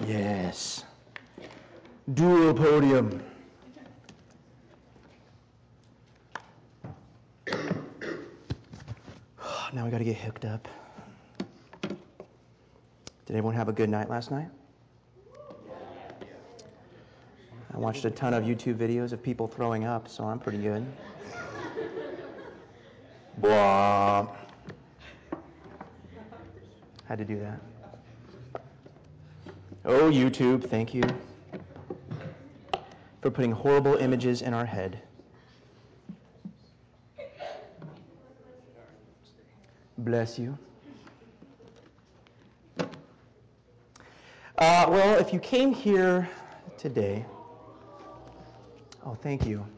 Yes. Dual podium. Now we got to get hooked up. Did everyone have a good night last night? I watched a ton of YouTube videos of people throwing up, so I'm pretty good. Blah. Had to do that. Oh, YouTube, thank you for putting horrible images in our head. Bless you. Well, if you came here today, oh, thank you.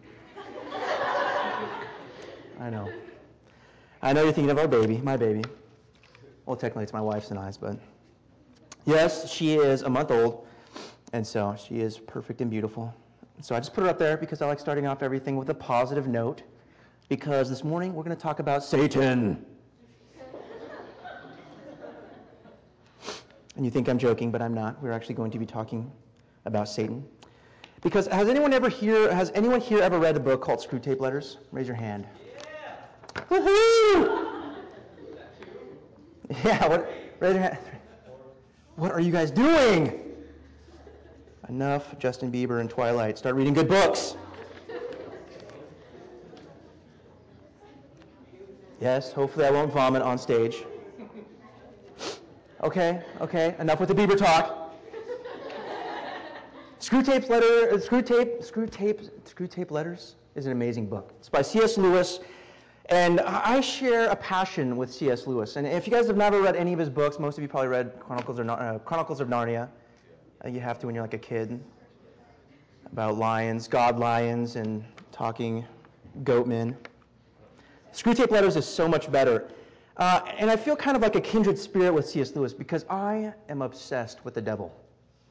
I know you're thinking of our baby, my baby. Well, technically it's my wife's and I's, but yes, she is a month old, and so she is perfect and beautiful. So I just put her up there because I like starting off everything with a positive note, because this morning we're going to talk about Satan. And you think I'm joking, but I'm not. We're actually going to be talking about Satan. Because has anyone here ever read a book called Screwtape Letters? Raise your hand. Yeah. Woohoo! Yeah, raise your hand. What are you guys doing? Enough Justin Bieber and Twilight. Start reading good books. Yes, hopefully I won't vomit on stage. Okay, enough with the Bieber talk. Screwtape Letters is an amazing book. It's by C.S. Lewis, and I share a passion with C.S. Lewis. And if you guys have never read any of his books, most of you probably read Chronicles of Narnia. You have to when you're like a kid. About lions, god lions, and talking goatmen. Screwtape Letters is so much better. And I feel kind of like a kindred spirit with C.S. Lewis because I am obsessed with the devil.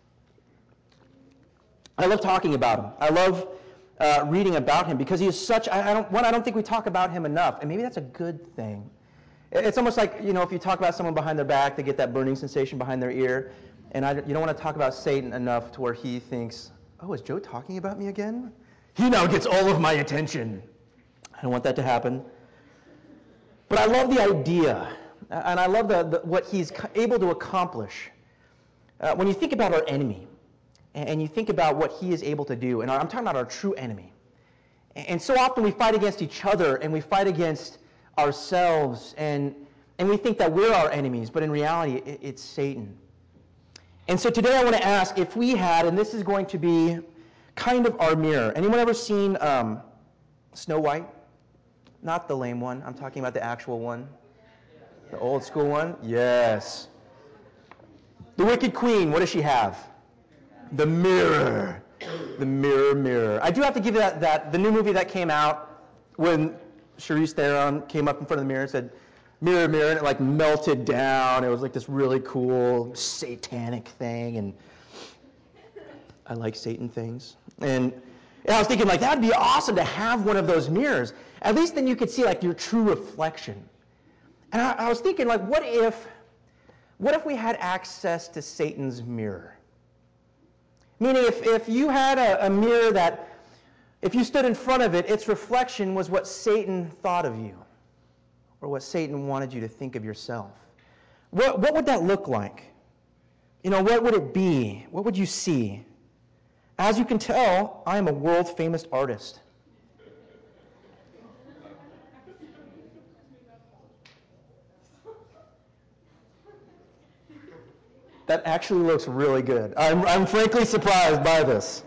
I love talking about him. I love reading about him because he is such. I don't think we talk about him enough, and maybe that's a good thing. It's almost like, if you talk about someone behind their back, they get that burning sensation behind their ear, and you don't want to talk about Satan enough to where he thinks, "Oh, is Joe talking about me again? He now gets all of my attention." I don't want that to happen. But I love the idea, and I love what he's able to accomplish. When you think about our enemy, and you think about what he is able to do, and I'm talking about our true enemy. And so often we fight against each other, and we fight against ourselves, and we think that we're our enemies, but in reality, it's Satan. And so today I want to ask if we had, and this is going to be kind of our mirror. Anyone ever seen Snow White? Not the lame one. I'm talking about the actual one. The old school one? Yes. The Wicked Queen, what does she have? The mirror. The mirror. I do have to give you that the new movie that came out when Charlize Theron came up in front of the mirror and said, "Mirror, mirror," and it like melted down. It was like this really cool satanic thing, and I like Satan things. And I was thinking, like, that'd be awesome to have one of those mirrors. At least then you could see, like, your true reflection. And I was thinking, like, what if we had access to Satan's mirror? Meaning, if you had a mirror that, if you stood in front of it, its reflection was what Satan thought of you, or what Satan wanted you to think of yourself. What would that look like? What would it be? What would you see? As you can tell, I am a world-famous artist. That actually looks really good. I'm frankly surprised by this.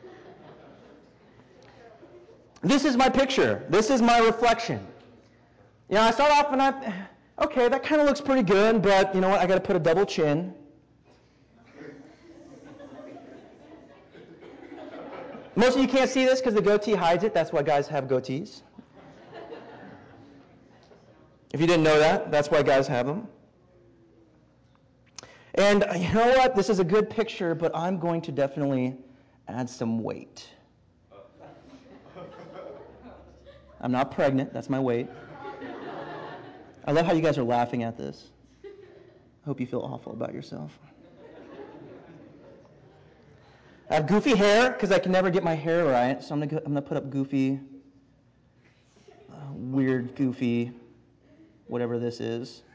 This is my picture. This is my reflection. I start off and okay, that kind of looks pretty good, but you know what? I got to put a double chin. Most of you can't see this because the goatee hides it. That's why guys have goatees. If you didn't know that, that's why guys have them. And you know what? This is a good picture, but I'm going to definitely add some weight. I'm not pregnant. That's my weight. I love how you guys are laughing at this. I hope you feel awful about yourself. I have goofy hair because I can never get my hair right. So I'm gonna put up goofy, weird, goofy, whatever this is.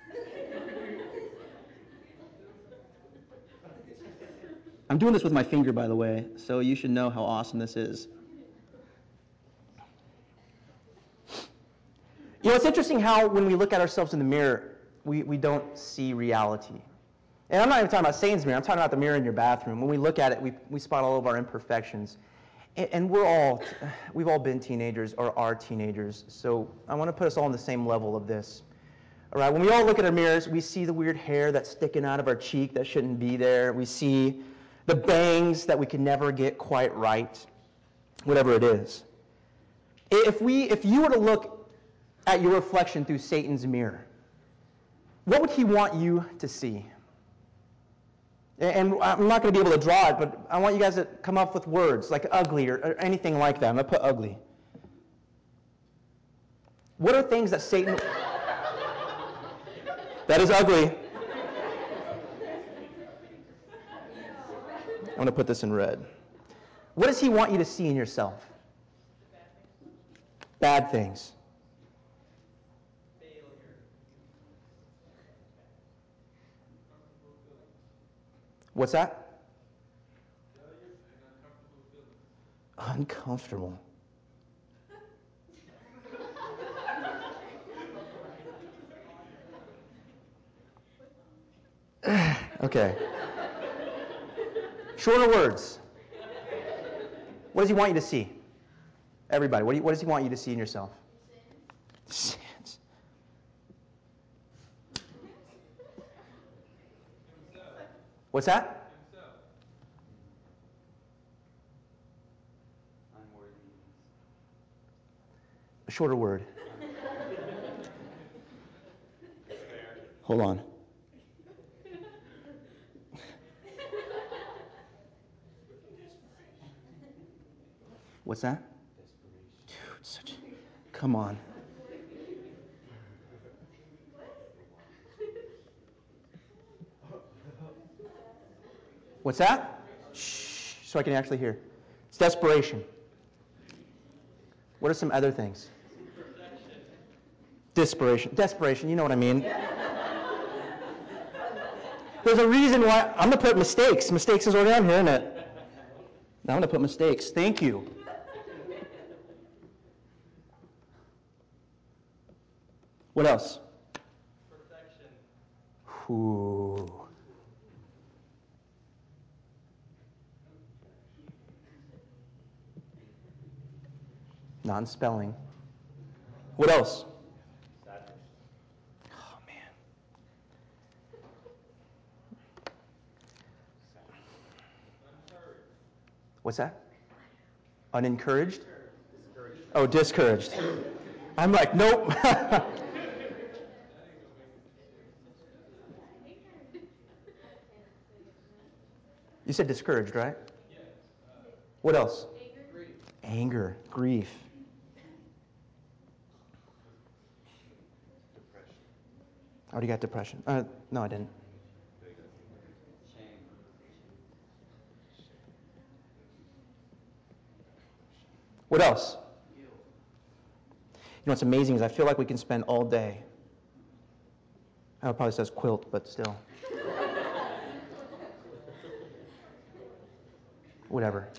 I'm doing this with my finger, by the way, so you should know how awesome this is. You know, it's interesting how when we look at ourselves in the mirror, we don't see reality. And I'm not even talking about Satan's mirror. I'm talking about the mirror in your bathroom. When we look at it, we spot all of our imperfections. And we've all been teenagers or are teenagers. So I want to put us all on the same level of this. All right, when we all look at our mirrors, we see the weird hair that's sticking out of our cheek that shouldn't be there. We see the bangs that we can never get quite right, whatever it is. If you were to look at your reflection through Satan's mirror, what would he want you to see? And I'm not going to be able to draw it, but I want you guys to come up with words like ugly or anything like that. I'm going to put ugly. What are things that Satan... That is ugly. I'm going to put this in red. What does he want you to see in yourself? Bad things. Failure. What's that? Failure and uncomfortable feelings. Uncomfortable. Okay. Shorter words. What does he want you to see? Everybody, what does he want you to see in yourself? Sins. Himself. What's that? Himself. Unworthiness. A shorter word. Despair. Hold on. What's that? Desperation. Dude, come on. What's that? Shh, so I can actually hear. It's desperation. What are some other things? Perfection. Desperation, you know what I mean. There's a reason why I'm going to put mistakes. Mistakes is already on here, isn't it? Now I'm going to put mistakes. Thank you. What else? Perfection. Ooh. Non-spelling. What else? Sadness. Oh, man. Uncouraged. What's that? Unencouraged? Discouraged. Oh, discouraged. I'm like, nope. You said discouraged, right? Yes. What else? Grief. Anger, grief. Depression. I already got depression. No, I didn't. Shame. What else? Guilt. You know what's amazing is I feel like we can spend all day. Oh, it probably says quilt, but still. Whatever.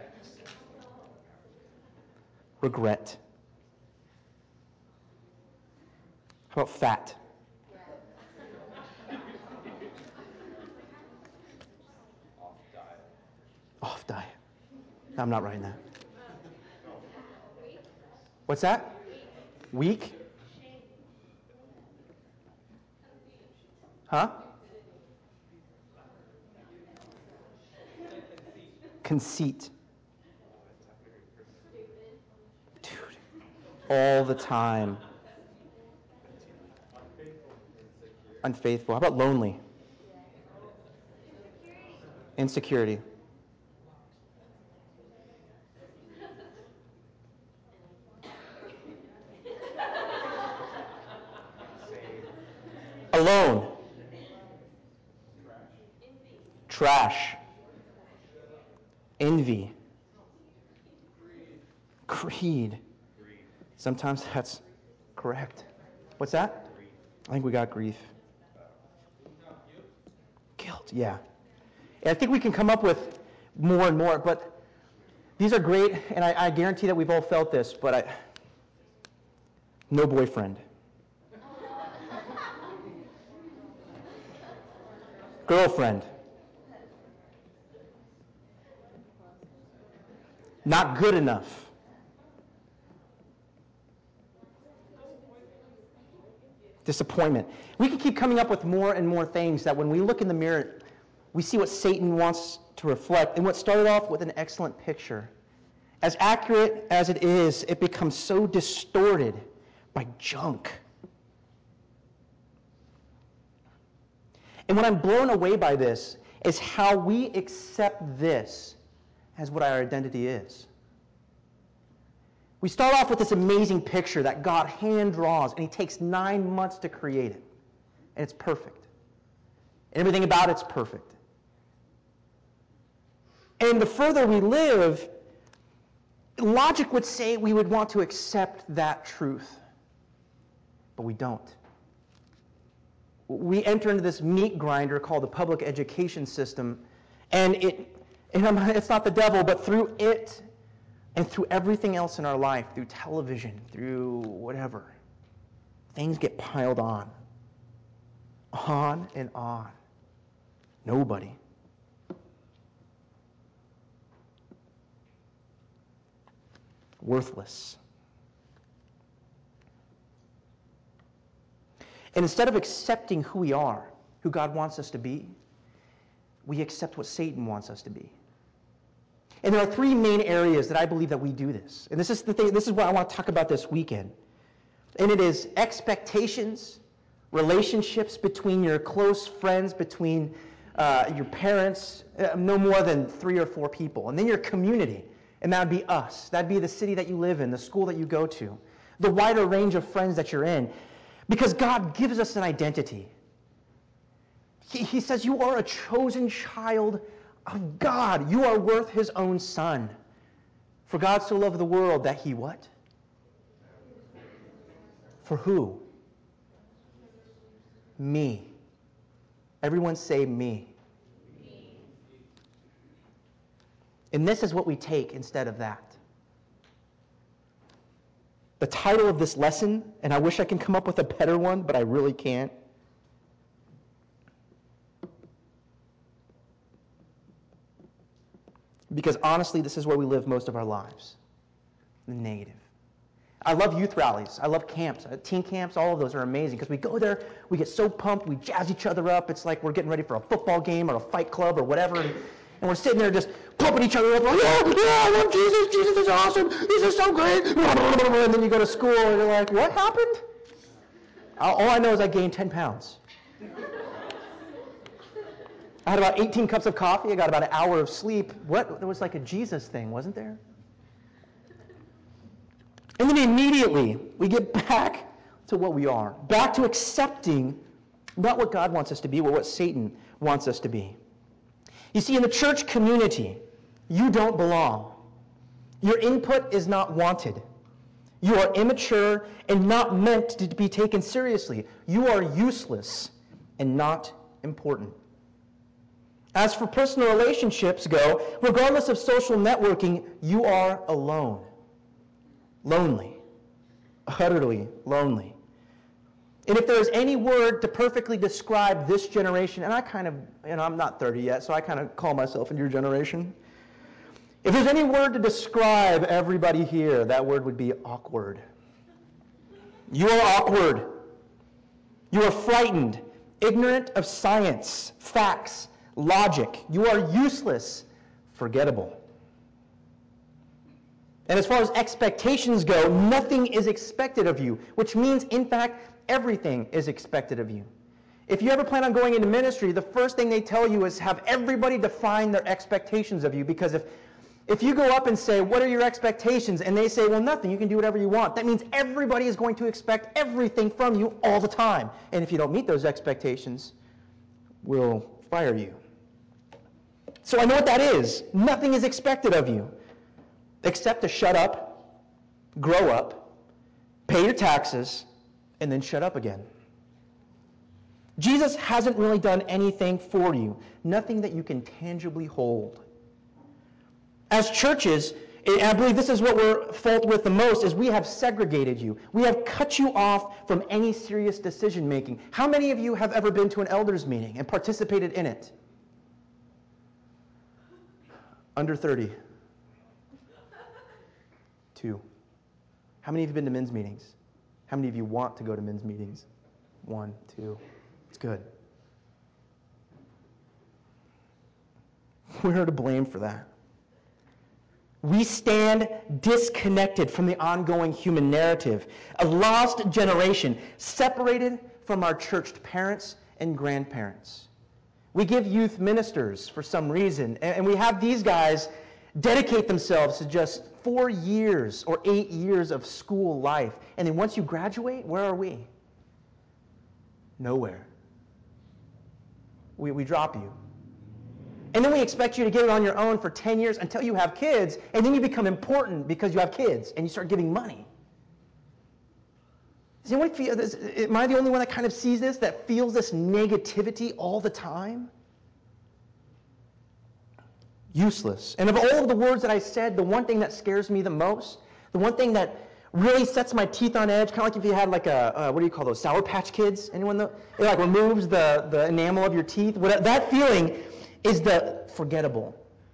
Regret. How about fat? Off diet. Off diet. No, I'm not writing that. What's that? Weak? Huh? Conceit. Dude. All the time. Unfaithful. Insecure. Unfaithful. How about lonely? Insecurity. Alone. Trash. Trash. envy, Greed. greed. Sometimes that's correct. What's that? I think we got grief. Guilt, yeah. And I think we can come up with more and more, but these are great, and I guarantee that we've all felt this, but no boyfriend. Girlfriend. Not good enough. Disappointment. We can keep coming up with more and more things that when we look in the mirror, we see what Satan wants to reflect. And what started off with an excellent picture, as accurate as it is, it becomes so distorted by junk. And what I'm blown away by this is how we accept this as what our identity is. We start off with this amazing picture that God hand draws, and he takes 9 months to create it. And it's perfect. Everything about it's perfect. And the further we live, logic would say we would want to accept that truth. But we don't. We enter into this meat grinder called the public education system, and it's not the devil, but through it and through everything else in our life, through television, through whatever, things get piled on and on. Nobody. Worthless. And instead of accepting who we are, who God wants us to be, we accept what Satan wants us to be. And there are 3 main areas that I believe that we do this. And this is the thing, this is what I want to talk about this weekend. And it is expectations, relationships between your close friends, between your parents, no more than 3 or 4 people. And then your community, and that would be us. That would be the city that you live in, the school that you go to, the wider range of friends that you're in. Because God gives us an identity. He says you are a chosen child of God. You are worth his own son. For God so loved the world that he what? For who? Me. Everyone say me. And this is what we take instead of that. The title of this lesson, and I wish I can come up with a better one, but I really can't. Because honestly, this is where we live most of our lives. The negative. I love youth rallies. I love camps. Teen camps, all of those are amazing because we go there, we get so pumped, we jazz each other up. It's like we're getting ready for a football game or a fight club or whatever. And we're sitting there just pumping each other up. Like, yeah, I love Jesus. Jesus is awesome. This is so great. And then you go to school and you're like, what happened? All I know is I gained 10 pounds. I had about 18 cups of coffee. I got about an hour of sleep. There was like a Jesus thing, wasn't there? And then immediately, we get back to what we are. Back to accepting not what God wants us to be, but what Satan wants us to be. You see, in the church community, you don't belong. Your input is not wanted. You are immature and not meant to be taken seriously. You are useless and not important. As for personal relationships go, regardless of social networking, you are alone. Lonely. Utterly lonely. And if there's any word to perfectly describe this generation, and I'm not 30 yet, so I kind of call myself in your generation. If there's any word to describe everybody here, that word would be awkward. You are awkward. You are frightened, ignorant of science, facts, logic. You are useless, forgettable. And as far as expectations go, nothing is expected of you, which means, in fact, everything is expected of you. If you ever plan on going into ministry, the first thing they tell you is have everybody define their expectations of you, because if you go up and say, what are your expectations? And they say, well, nothing, you can do whatever you want. That means everybody is going to expect everything from you all the time. And if you don't meet those expectations, we'll fire you. So I know what that is. Nothing is expected of you except to shut up, grow up, pay your taxes, and then shut up again. Jesus hasn't really done anything for you, nothing that you can tangibly hold. As churches, and I believe this is what we're fault with the most, is we have segregated you. We have cut you off from any serious decision making. How many of you have ever been to an elders meeting and participated in it? Under 30. 2. How many of you have been to men's meetings? How many of you want to go to men's meetings? 1, 2. It's good. We're to blame for that. We stand disconnected from the ongoing human narrative, a lost generation separated from our churched parents and grandparents. We give youth ministers for some reason, and we have these guys dedicate themselves to just 4 years or 8 years of school life. And then once you graduate, where are we? Nowhere. We drop you. And then we expect you to get it on your own for 10 years until you have kids, and then you become important because you have kids, and you start giving money. Does anyone feel this? Am I the only one that kind of sees this, that feels this negativity all the time? Useless. And of all of the words that I said, the one thing that scares me the most, the one thing that really sets my teeth on edge, kind of like if you had like a, what do you call those, Sour Patch Kids? Anyone know? It like removes the enamel of your teeth. That feeling is the forgettable.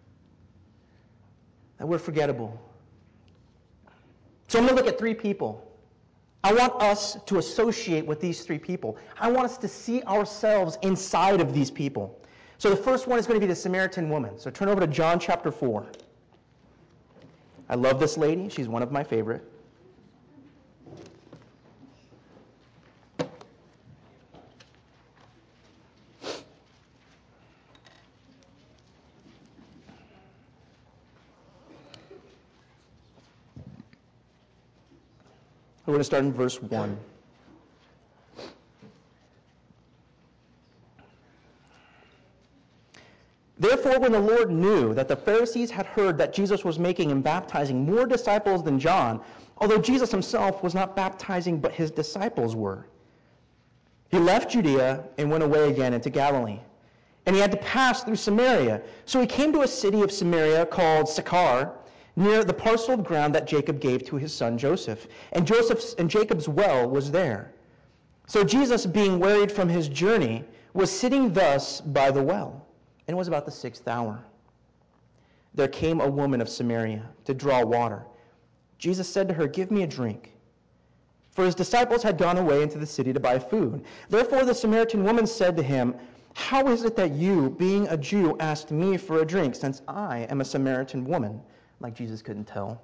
That we're forgettable. So I'm going to look at 3 people. I want us to associate with these 3 people. I want us to see ourselves inside of these people. So the first one is going to be the Samaritan woman. So turn over to John chapter 4. I love this lady. She's one of my favorite. We're going to start in verse 1. Therefore, when the Lord knew that the Pharisees had heard that Jesus was making and baptizing more disciples than John, although Jesus himself was not baptizing, but his disciples were, he left Judea and went away again into Galilee. And he had to pass through Samaria. So he came to a city of Samaria called Sychar, near the parcel of ground that Jacob gave to his son Joseph. And Jacob's well was there. So Jesus, being wearied from his journey, was sitting thus by the well. And it was about the 6th hour. There came a woman of Samaria to draw water. Jesus said to her, "Give me a drink." For his disciples had gone away into the city to buy food. Therefore the Samaritan woman said to him, "How is it that you, being a Jew, asked me for a drink, since I am a Samaritan woman?" Like Jesus couldn't tell.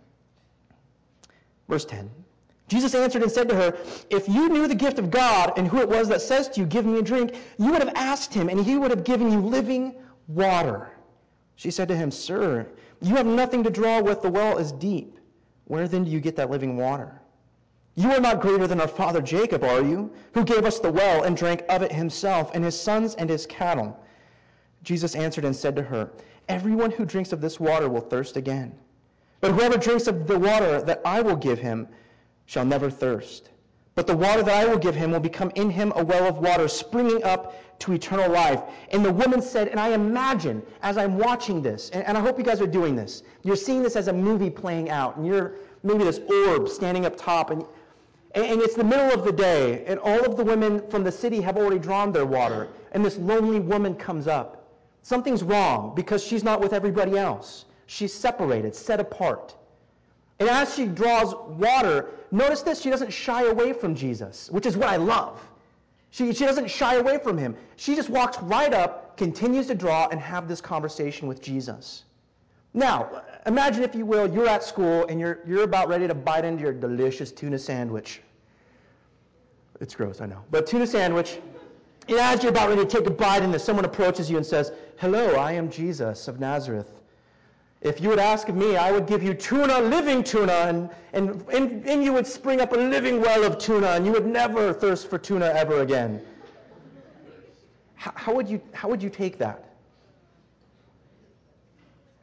Verse 10. Jesus answered and said to her, "If you knew the gift of God and who it was that says to you, 'Give me a drink,' you would have asked him, and he would have given you living water." She said to him, "Sir, you have nothing to draw with. The well is deep. Where then do you get that living water? You are not greater than our father Jacob, are you, who gave us the well and drank of it himself and his sons and his cattle?" Jesus answered and said to her, "Everyone who drinks of this water will thirst again. But whoever drinks of the water that I will give him shall never thirst. But the water that I will give him will become in him a well of water springing up to eternal life." And the woman said, and I imagine as I'm watching this, and I hope you guys are doing this, you're seeing this as a movie playing out, and you're maybe this orb standing up top, and it's the middle of the day, and all of the women from the city have already drawn their water, and this lonely woman comes up. Something's wrong because she's not with everybody else. She's separated, set apart. And as she draws water, notice this, she doesn't shy away from Jesus, which is what I love. She doesn't shy away from him. She just walks right up, continues to draw, and have this conversation with Jesus. Now, imagine, if you will, you're at school and you're about ready to bite into your delicious tuna sandwich. It's gross, I know. But tuna sandwich, and as you're about ready to take a bite into, someone approaches you and says, "Hello, I am Jesus of Nazareth. If you would ask of me, I would give you tuna, living tuna, and you would spring up a living well of tuna, and you would never thirst for tuna ever again." How would you take that?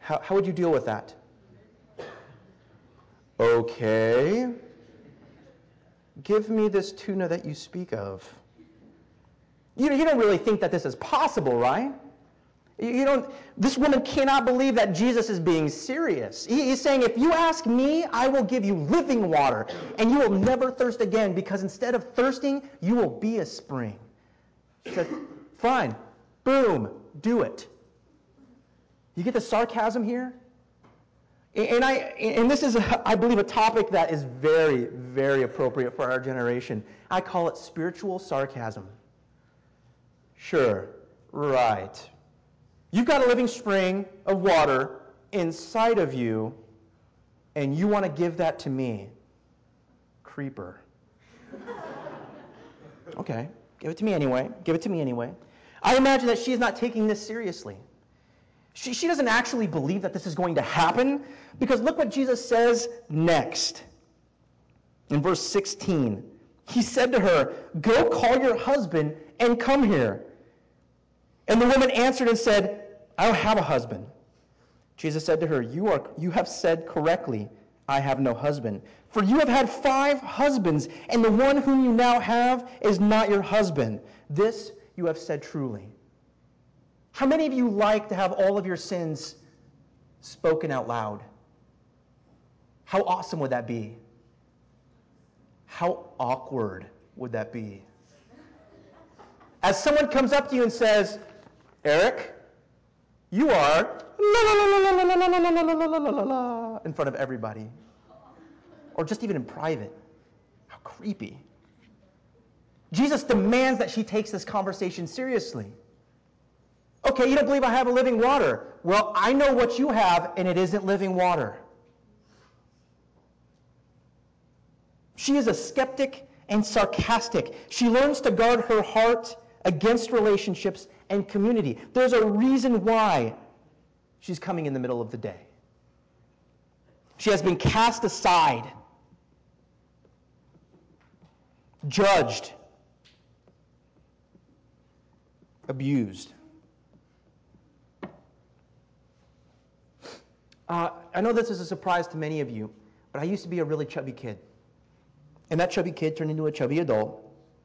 How would you deal with that? Okay. Give me this tuna that you speak of. You don't really think that this is possible, right? You don't. This woman cannot believe that Jesus is being serious. He's saying, if you ask me, I will give you living water, and you will never thirst again, because instead of thirsting, you will be a spring. She said, fine, boom, do it. You get the sarcasm here? And this is, I believe, a topic that is very, very appropriate for our generation. I call it spiritual sarcasm. Sure, right. You've got a living spring of water inside of you, and you want to give that to me. Creeper. Okay, give it to me anyway. Give it to me anyway. I imagine that she is not taking this seriously. She doesn't actually believe that this is going to happen, because look what Jesus says next. In verse 16, he said to her, go call your husband and come here. And the woman answered and said, I don't have a husband. Jesus said to her, you have said correctly, I have no husband. For you have had 5 husbands, and the one whom you now have is not your husband. This you have said truly. How many of you like to have all of your sins spoken out loud? How awesome would that be? How awkward would that be? As someone comes up to you and says, Eric, you are la la la la la la la la la la la la la in front of everybody. Or just even in private. How creepy. Jesus demands that she takes this conversation seriously. Okay, you don't believe I have a living water. Well, I know what you have, and it isn't living water. She is a skeptic and sarcastic. She learns to guard her heart against relationships and community. There's a reason why she's coming in the middle of the day. She has been cast aside, judged, abused. I know this is a surprise to many of you, but I used to be a really chubby kid. And that chubby kid turned into a chubby adult.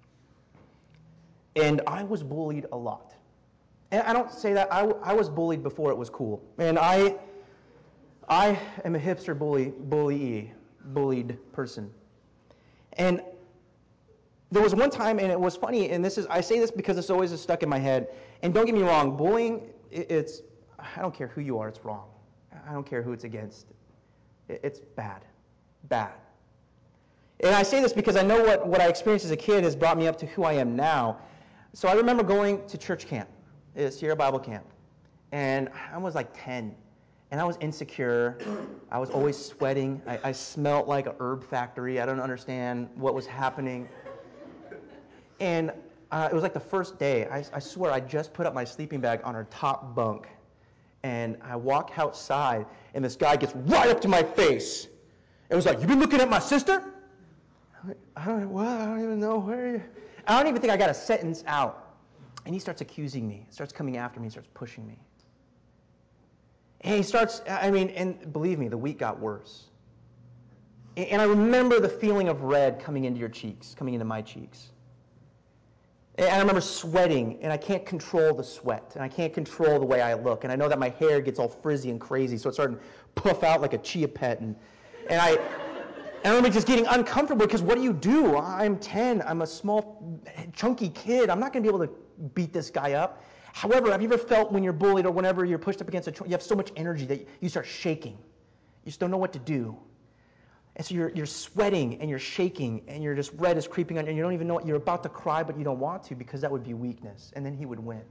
And I was bullied a lot. And I don't say that. I was bullied before it was cool. And I am a hipster bullied person. And there was one time, and it was funny, and I say this because it's always stuck in my head. And don't get me wrong, bullying, I don't care who you are, it's wrong. I don't care who it's against. It's bad. Bad. And I say this because I know what I experienced as a kid has brought me up to who I am now. So I remember going to church camp, Sierra Bible Camp, and I was like 10, and I was insecure. I was always sweating. I smelled like a herb factory. I don't understand what was happening. And it was like the first day. I swear I just put up my sleeping bag on our top bunk, and I walk outside, and this guy gets right up to my face. It was like, you been looking at my sister? I don't even know where you... I don't even think I got a sentence out. And he starts accusing me, starts coming after me, starts pushing me. And he starts, and believe me, the week got worse. And I remember the feeling of red coming into your cheeks, coming into my cheeks. And I remember sweating, and I can't control the sweat, and I can't control the way I look. And I know that my hair gets all frizzy and crazy, so it's starting to puff out like a chia pet. And I remember just getting uncomfortable, because what do? I'm 10. I'm a small, chunky kid. I'm not going to be able to beat this guy up. However, have you ever felt when you're bullied or whenever you're pushed up against a tree, you have so much energy that you start shaking. You just don't know what to do. And so you're sweating and you're shaking and you're just red is creeping on you and you don't even know what you're about to cry, but you don't want to because that would be weakness. And then he would win.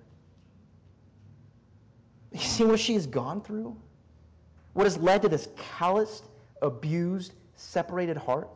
You see what she has gone through? What has led to this calloused, abused, separated heart?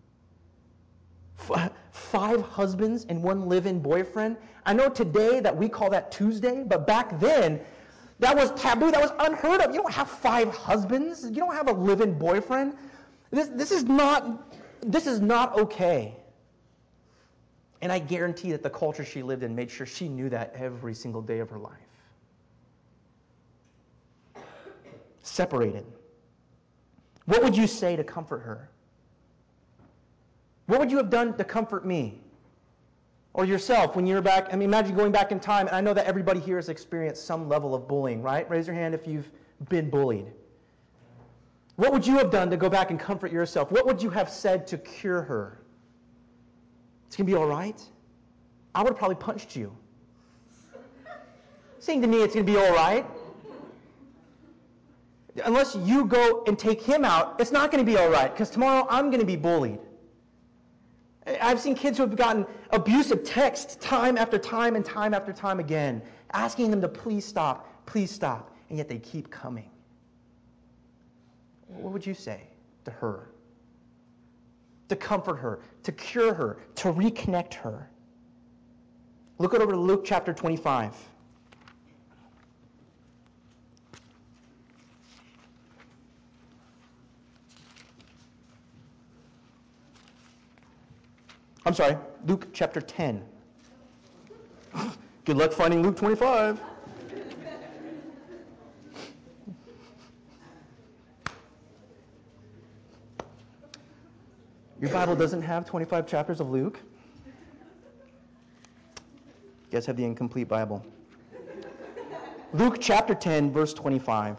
5 husbands and 1 live-in boyfriend. I know today that we call that Tuesday, but back then, that was taboo. That was unheard of. You don't have 5 husbands. You don't have a live-in boyfriend. This is not okay. And I guarantee that the culture she lived in made sure she knew that every single day of her life. separated. What would you say to comfort her? What would you have done to comfort me? Or yourself when you're back? I mean, imagine going back in time, and I know that everybody here has experienced some level of bullying, right? Raise your hand if you've been bullied. What would you have done to go back and comfort yourself? What would you have said to cure her? It's going to be all right? I would have probably punched you. Saying to me it's going to be all right. Unless you go and take him out, it's not going to be all right, because tomorrow I'm going to be bullied. I've seen kids who have gotten abusive texts time after time and time after time again, asking them to please stop, and yet they keep coming. What would you say to her? To comfort her, to cure her, to reconnect her. Look over to Luke chapter 25. I'm sorry, Luke chapter 10. Good luck finding Luke 25. Your Bible doesn't have 25 chapters of Luke? You guys have the incomplete Bible. Luke chapter 10, verse 25.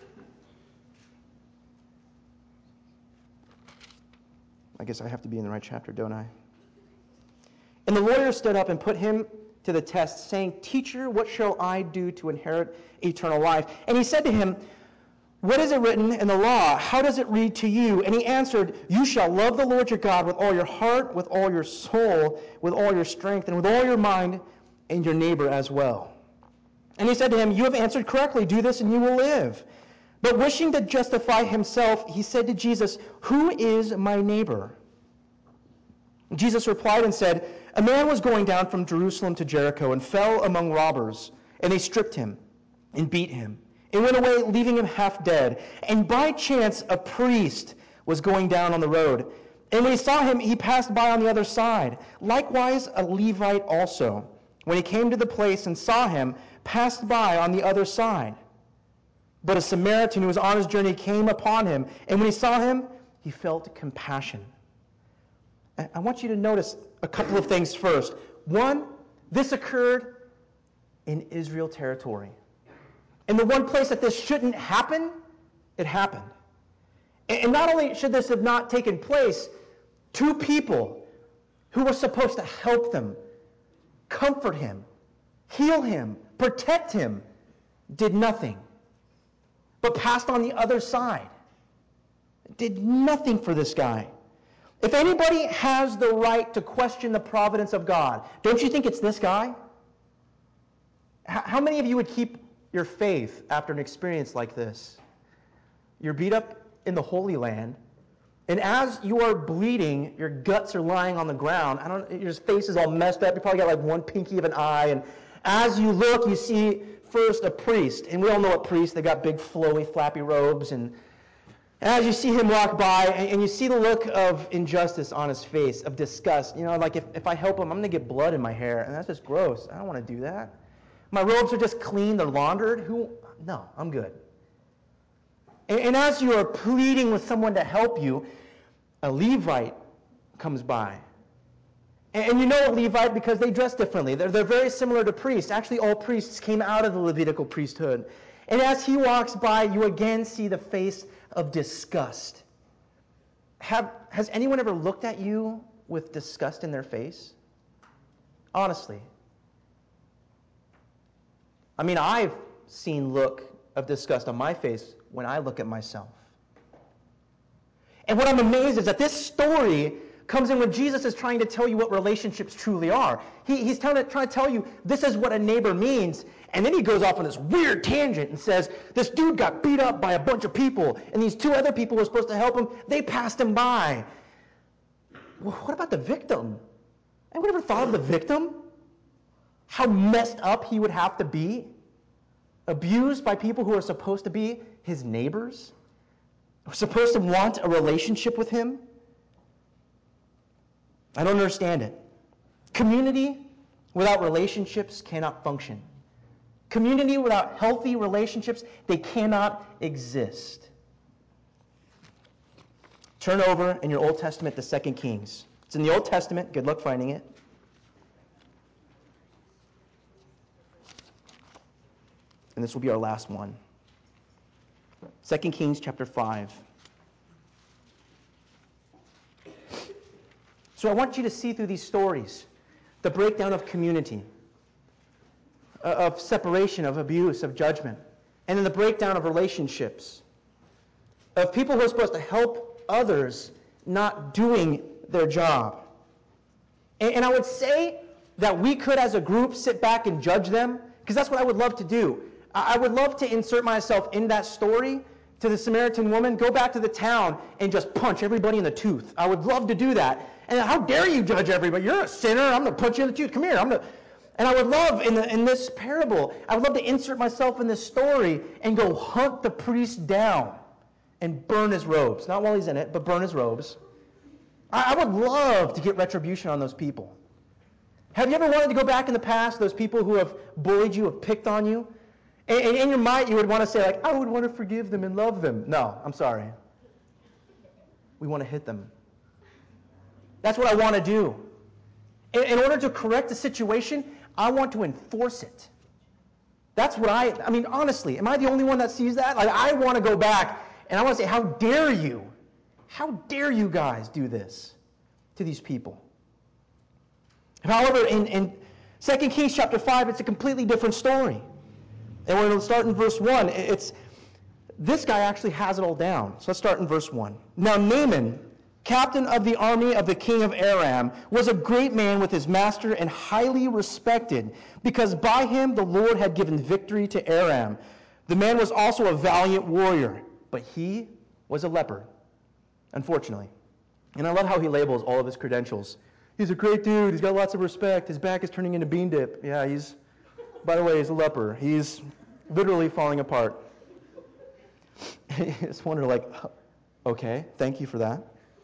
I guess I have to be in the right chapter, don't I? And the lawyer stood up and put him to the test, saying, "Teacher, what shall I do to inherit eternal life?" And he said to him, "What is it written in the law? How does it read to you?" And he answered, "You shall love the Lord your God with all your heart, with all your soul, with all your strength, and with all your mind, and your neighbor as well." And he said to him, "You have answered correctly. Do this and you will live." But wishing to justify himself, he said to Jesus, "Who is my neighbor?" Jesus replied and said, "A man was going down from Jerusalem to Jericho and fell among robbers, and they stripped him and beat him and went away, leaving him half dead. And by chance a priest was going down on the road, and when he saw him, he passed by on the other side. Likewise a Levite also, when he came to the place and saw him, passed by on the other side. But a Samaritan who was on his journey came upon him, and when he saw him, he felt compassion." I want you to notice a couple of things first. One, this occurred in Israel territory. In the one place that this shouldn't happen, it happened. And not only should this have not taken place, two people who were supposed to help them, comfort him, heal him, protect him, did nothing, but passed on the other side. Did nothing for this guy. If anybody has the right to question the providence of God, don't you think it's this guy? How many of you would keep your faith after an experience like this? You're beat up in the Holy Land, and as you are bleeding, your guts are lying on the ground. Your face is all messed up. You probably got like one pinky of an eye, and as you look, you see first a priest, and we all know a priest. They got big, flowy, flappy robes, and as you see him walk by, and you see the look of injustice on his face, of disgust. You know, like if I help him, I'm going to get blood in my hair, and that's just gross. I don't want to do that. My robes are just clean, they're laundered. No, I'm good. And as you are pleading with someone to help you, a Levite comes by. And you know a Levite because they dress differently. They're very similar to priests. Actually, all priests came out of the Levitical priesthood. And as he walks by, you again see the face of disgust. Has anyone ever looked at you with disgust in their face? Honestly. I mean, I've seen look of disgust on my face when I look at myself. And what I'm amazed is that this story comes in when Jesus is trying to tell you what relationships truly are. He's trying to tell you this is what a neighbor means. And then he goes off on this weird tangent and says, this dude got beat up by a bunch of people, and these two other people were supposed to help him. They passed him by. Well, what about the victim? Anyone ever thought of the victim? How messed up he would have to be? Abused by people who are supposed to be his neighbors? Who are supposed to want a relationship with him? I don't understand it. Community without relationships cannot function. Community without healthy relationships, they cannot exist. Turn over in your Old Testament to 2 Kings. It's in the Old Testament. Good luck finding it. And this will be our last one. 2 Kings chapter 5. So I want you to see through these stories the breakdown of community, of separation, of abuse, of judgment, and then the breakdown of relationships, of people who are supposed to help others not doing their job. And I would say that we could, as a group, sit back and judge them, because that's what I would love to do. I would love to insert myself in that story to the Samaritan woman, go back to the town, and just punch everybody in the tooth. I would love to do that. And how dare you judge everybody? You're a sinner. I'm going to punch you in the tooth. Come here. And I would love, in this parable, I would love to insert myself in this story and go hunt the priest down and burn his robes. Not while he's in it, but burn his robes. I would love to get retribution on those people. Have you ever wanted to go back in the past, those people who have bullied you, have picked on you? And in your mind, you would want to say, like, I would want to forgive them and love them. No, I'm sorry. We want to hit them. That's what I want to do. In order to correct the situation, I want to enforce it. That's what I mean, honestly, am I the only one that sees that? Like, I want to go back and I want to say, how dare you? How dare you guys do this to these people? However, in 2 Kings chapter 5, it's a completely different story. And we're going to start in verse 1. This guy actually has it all down. So let's start in verse 1. Now Naaman, captain of the army of the king of Aram, was a great man with his master and highly respected, because by him the Lord had given victory to Aram. The man was also a valiant warrior, but he was a leper, unfortunately. And I love how he labels all of his credentials. He's a great dude. He's got lots of respect. His back is turning into bean dip. Yeah, by the way, he's a leper. He's literally falling apart. I just wonder, like, okay, thank you for that.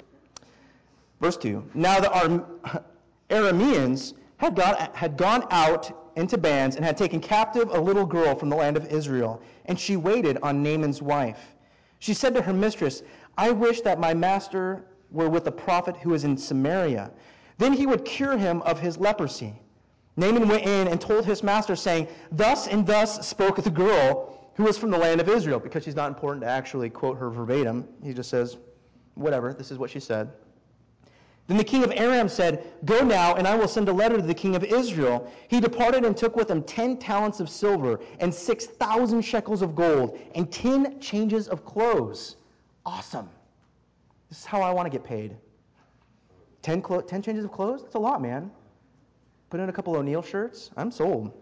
Verse 2. Now the Arameans had gone out into bands and had taken captive a little girl from the land of Israel, and she waited on Naaman's wife. She said to her mistress, I wish that my master were with a prophet who is in Samaria. Then he would cure him of his leprosy. Naaman went in and told his master, saying, Thus and thus spoke the girl who was from the land of Israel, because she's not important to actually quote her verbatim. He just says, whatever, this is what she said. Then the king of Aram said, Go now, and I will send a letter to the king of Israel. He departed and took with him 10 talents of silver and 6,000 shekels of gold and 10 changes of clothes. Awesome. This is how I want to get paid. 10 changes of clothes? That's a lot, man. Put in a couple O'Neill shirts. I'm sold.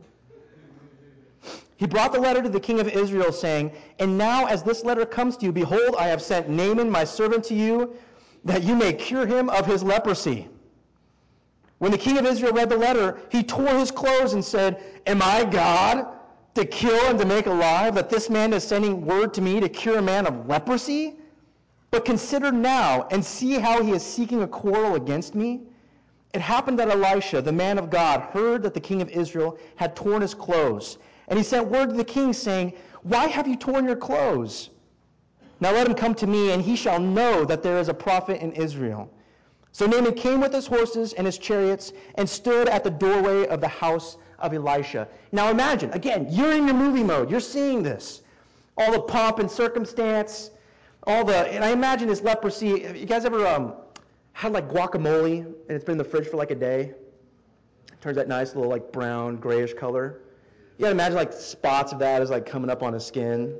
He brought the letter to the king of Israel, saying, And now as this letter comes to you, behold, I have sent Naaman my servant to you, that you may cure him of his leprosy. When the king of Israel read the letter, he tore his clothes and said, Am I God to kill and to make alive, that this man is sending word to me to cure a man of leprosy? But consider now and see how he is seeking a quarrel against me. It happened that Elisha, the man of God, heard that the king of Israel had torn his clothes. And he sent word to the king, saying, Why have you torn your clothes? Now let him come to me, and he shall know that there is a prophet in Israel. So Naaman came with his horses and his chariots and stood at the doorway of the house of Elisha. Now imagine, again, you're in your movie mode. You're seeing this. All the pomp and circumstance, and I imagine his leprosy. Have you guys ever had like guacamole and it's been in the fridge for like a day? It turns that nice little like brown, grayish color. You gotta imagine like spots of that is like coming up on his skin.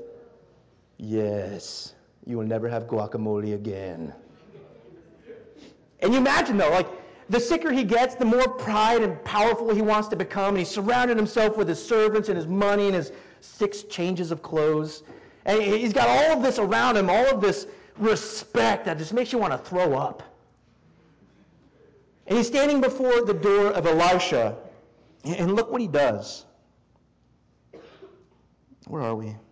Yes, you will never have guacamole again. And you imagine though, like the sicker he gets, the more pride and powerful he wants to become. And he's surrounded himself with his servants and his money and his 6 changes of clothes. And he's got all of this around him, all of this respect that just makes you want to throw up. And he's standing before the door of Elisha. And look what he does. Where are we?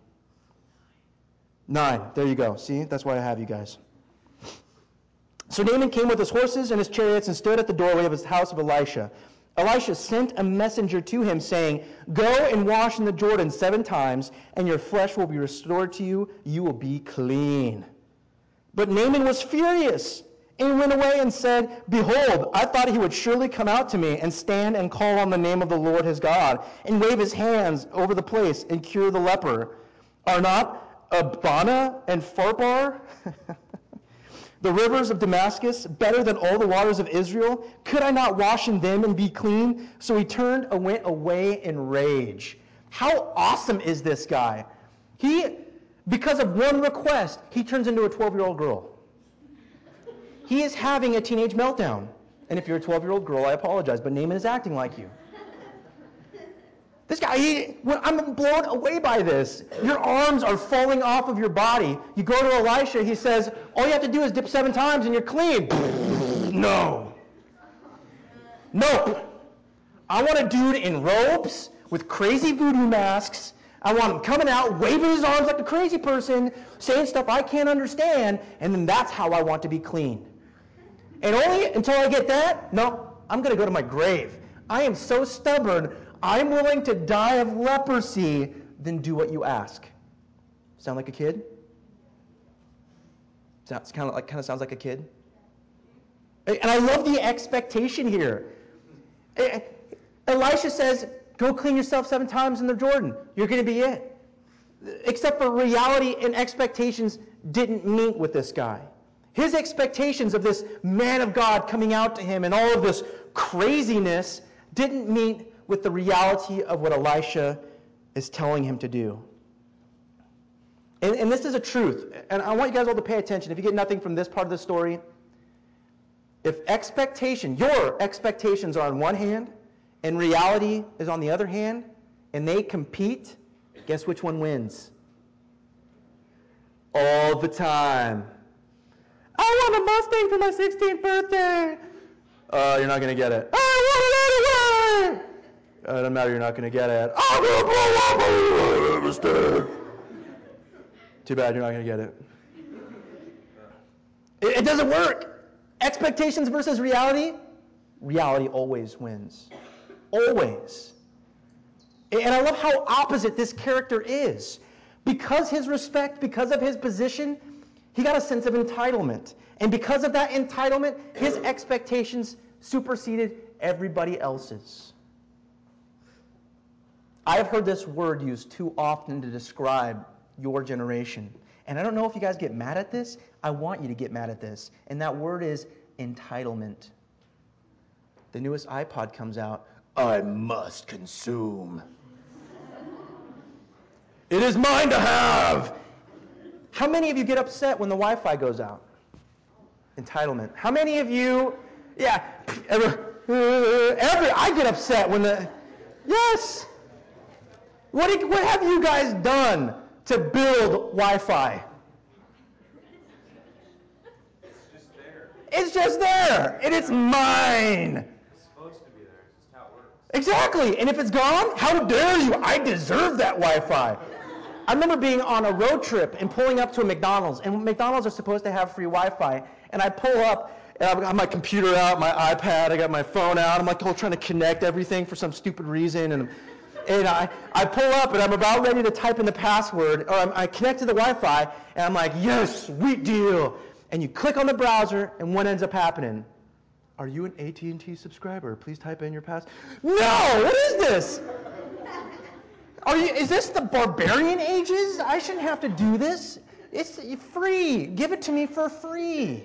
9. There you go. See, that's why I have you guys. So Naaman came with his horses and his chariots and stood at the doorway of his house of Elisha. Elisha sent a messenger to him saying, "Go and wash in the Jordan 7 times, and your flesh will be restored to you. You will be clean." But Naaman was furious and went away and said, "Behold, I thought he would surely come out to me and stand and call on the name of the Lord his God and wave his hands over the place and cure the leper. Are not Abana and Pharpar, the rivers of Damascus, better than all the waters of Israel? Could I not wash in them and be clean?" So he turned and went away in rage. How awesome is this guy? Because of one request, he turns into a 12-year-old girl. He is having a teenage meltdown. And if you're a 12-year-old girl, I apologize, but Naaman is acting like you. This guy, I'm blown away by this. Your arms are falling off of your body. You go to Elisha, he says, all you have to do is dip 7 times and you're clean. No. Nope. I want a dude in robes with crazy voodoo masks. I want him coming out, waving his arms like a crazy person, saying stuff I can't understand, and then that's how I want to be clean. And only until I get that, no, I'm going to go to my grave. I am so stubborn, I'm willing to die of leprosy than do what you ask. Sound like a kid? Kind of sounds like a kid. And I love the expectation here. Elisha says, "Go clean yourself 7 times in the Jordan. You're going to be it." Except for reality and expectations didn't meet with this guy. His expectations of this man of God coming out to him and all of this craziness didn't meet with the reality of what Elisha is telling him to do. And this is a truth. And I want you guys all to pay attention. If you get nothing from this part of the story, if your expectations are on one hand, and reality is on the other hand, and they compete, guess which one wins? All the time. I want a Mustang for my 16th birthday. You're not going to get it. I want it anyway. It doesn't matter, you're not going to get it. I'm going to blow up a Mustang. Too bad, you're not going to get it. It doesn't work. Expectations versus reality. Reality always wins. Always. And I love how opposite this character is. Because his respect, because of his position, he got a sense of entitlement. And because of that entitlement, his expectations superseded everybody else's. I have heard this word used too often to describe your generation. And I don't know if you guys get mad at this. I want you to get mad at this. And that word is entitlement. The newest iPod comes out. I must consume. It is mine to have. How many of you get upset when the Wi-Fi goes out? Entitlement. How many of you, I get upset when yes. What have you guys done to build Wi-Fi? It's just there. It's just there, and it's mine. It's supposed to be there. It's just how it works. Exactly, and if it's gone, how dare you? I deserve that Wi-Fi. I remember being on a road trip and pulling up to a McDonald's, and McDonald's are supposed to have free Wi-Fi, and I pull up, and I've got my computer out, my iPad, I got my phone out, I'm like trying to connect everything for some stupid reason, and I pull up, and I'm about ready to type in the password, or I connect to the Wi-Fi, and I'm like, yes, sweet deal, and you click on the browser, and what ends up happening? Are you an AT&T subscriber? Please type in your password. No, what is this? Is this the barbarian ages? I shouldn't have to do this. It's free. Give it to me for free.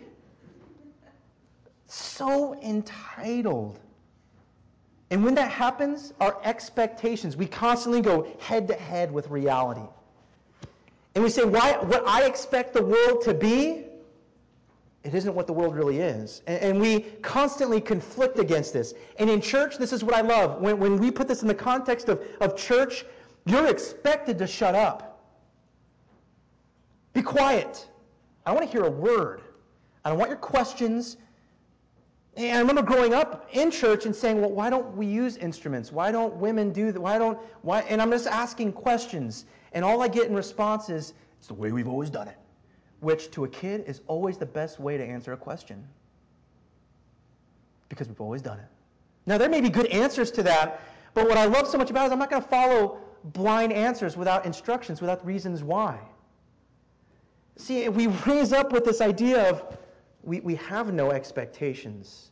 So entitled. And when that happens, our expectations, we constantly go head to head with reality. And we say, what I expect the world to be, it isn't what the world really is. And we constantly conflict against this. And in church, this is what I love. When we put this in the context of church, you're expected to shut up. Be quiet. I don't want to hear a word. I don't want your questions. And I remember growing up in church and saying, well, why don't we use instruments? Why don't women do that? Why? And I'm just asking questions. And all I get in response is, it's the way we've always done it. Which to a kid is always the best way to answer a question. Because we've always done it. Now, there may be good answers to that, but what I love so much about it is I'm not going to follow blind answers without instructions, without reasons why. See, we raise up with this idea of we have no expectations.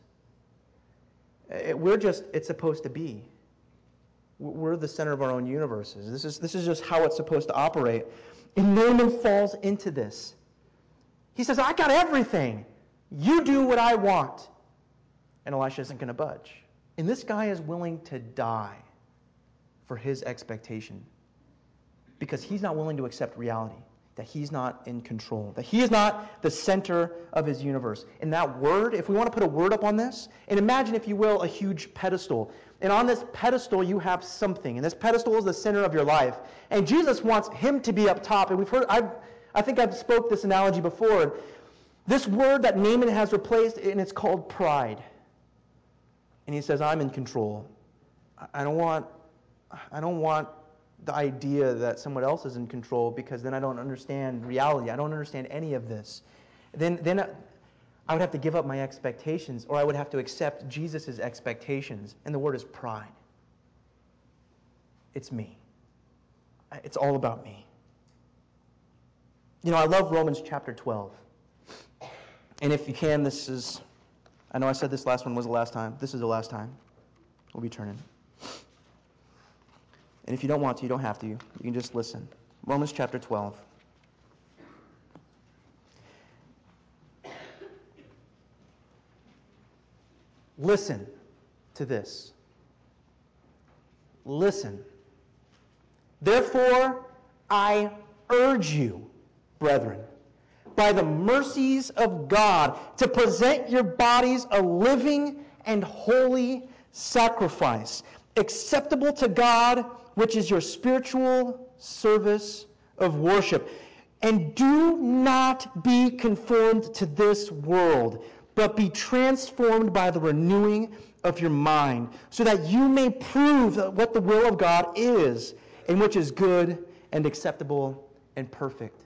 It's supposed to be. We're the center of our own universes. This is just how it's supposed to operate. And Naaman falls into this. He says, I got everything. You do what I want. And Elisha isn't going to budge. And this guy is willing to die for his expectation because he's not willing to accept reality, that he's not in control, that he is not the center of his universe. And that word, if we want to put a word up on this, and imagine, if you will, a huge pedestal. And on this pedestal, you have something. And this pedestal is the center of your life. And Jesus wants him to be up top. And I think I've spoke this analogy before. This word that Naaman has replaced, and it's called pride. And he says, I'm in control. I don't want the idea that someone else is in control, because then I don't understand reality. I don't understand any of this. Then I would have to give up my expectations, or I would have to accept Jesus' expectations. And the word is pride. It's me. It's all about me. You know, I love Romans chapter 12. And if you can, I know I said this last one was the last time. This is the last time we'll be turning. And if you don't want to, you don't have to. You can just listen. Romans chapter 12. Listen to this. Listen. Therefore, I urge you, brethren, by the mercies of God, to present your bodies a living and holy sacrifice, acceptable to God, which is your spiritual service of worship. And do not be conformed to this world, but be transformed by the renewing of your mind, so that you may prove what the will of God is, and which is good and acceptable and perfect.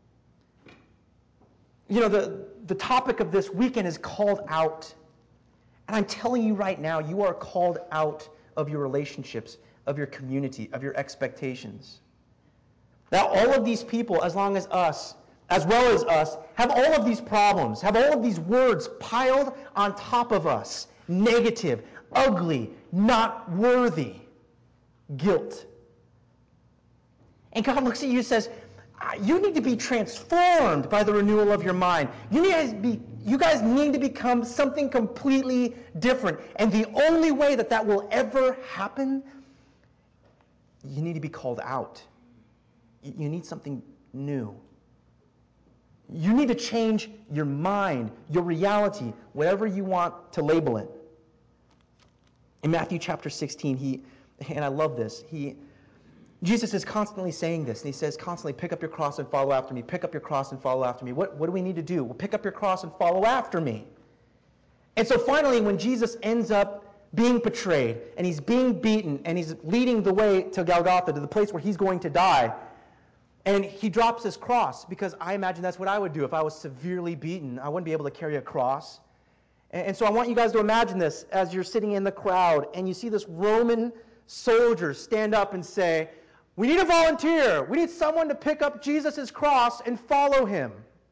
You know, the topic of this weekend is called out. And I'm telling you right now, you are called out of your relationships, of your community, of your expectations. Now, all of these people, as well as us, have all of these problems, have all of these words piled on top of us. Negative, ugly, not worthy, guilt. And God looks at you and says, you need to be transformed by the renewal of your mind. You guys need to become something completely different. And the only way that will ever happen, you need to be called out. You need something new. You need to change your mind, your reality, whatever you want to label it. In Matthew chapter 16, and I love this, Jesus is constantly saying this, and he says constantly, pick up your cross and follow after me. Pick up your cross and follow after me. What do we need to do? Well, pick up your cross and follow after me. And so finally, when Jesus ends up being betrayed, and he's being beaten, and he's leading the way to Golgotha, to the place where he's going to die, and he drops his cross, because I imagine that's what I would do if I was severely beaten. I wouldn't be able to carry a cross. And so I want you guys to imagine this as you're sitting in the crowd, and you see this Roman soldier stand up and say, we need a volunteer. We need someone to pick up Jesus' cross and follow him.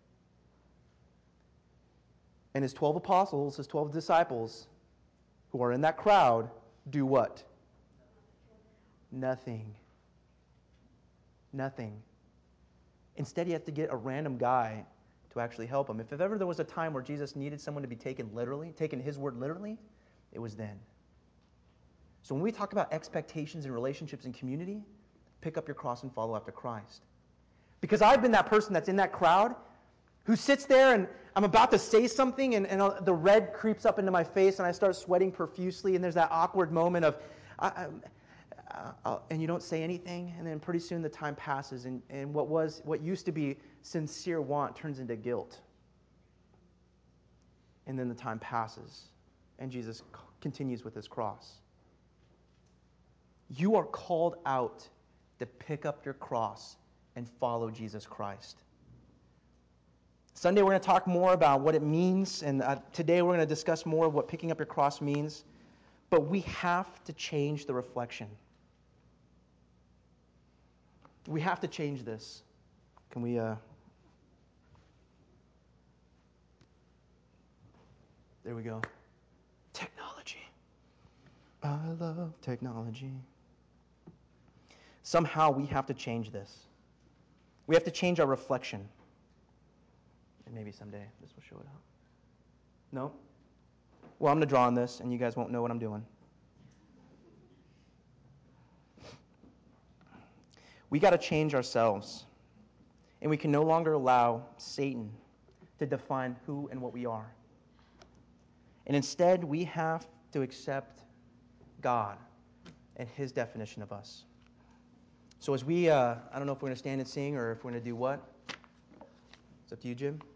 And his 12 apostles, his 12 disciples, who are in that crowd, do what? Nothing. Nothing. Instead, you have to get a random guy to actually help him. If ever there was a time where Jesus needed someone to be taken his word literally, it was then. So when we talk about expectations and relationships and community, pick up your cross and follow after Christ. Because I've been that person that's in that crowd who sits there, and I'm about to say something, and the red creeps up into my face, and I start sweating profusely, and there's that awkward moment of, and you don't say anything, and then pretty soon the time passes, and what used to be sincere want turns into guilt. And then the time passes, and Jesus continues with his cross. You are called out to pick up your cross and follow Jesus Christ. Sunday we're going to talk more about what it means, and today we're going to discuss more of what picking up your cross means. But we have to change the reflection. We have to change this. Can we... There we go. Technology. I love technology. Somehow we have to change this. We have to change our reflection. And maybe someday this will show it up. No? Well, I'm going to draw on this, and you guys won't know what I'm doing. We got to change ourselves. And we can no longer allow Satan to define who and what we are. And instead, we have to accept God and His definition of us. So as we, I don't know if we're going to stand and sing or if we're going to do what. It's up to you, Jim.